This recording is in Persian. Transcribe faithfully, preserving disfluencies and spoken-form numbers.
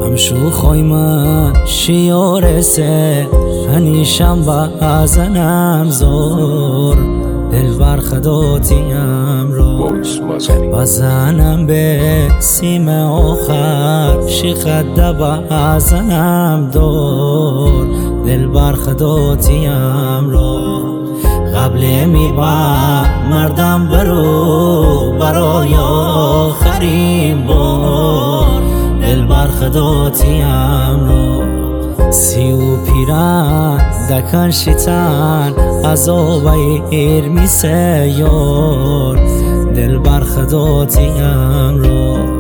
همشو خوای من شیارسه هنیشم بازنم زور دل بر خداتیم رو بزنم به سیم آخر شیخده بزنم دور دل بر خداتیم رو قبل می با مردم برو برای آخرین بار دل بر خداتیم رو سی و پیران دکن شیطان عذاب ایر می سیار دل بر خداتیم رو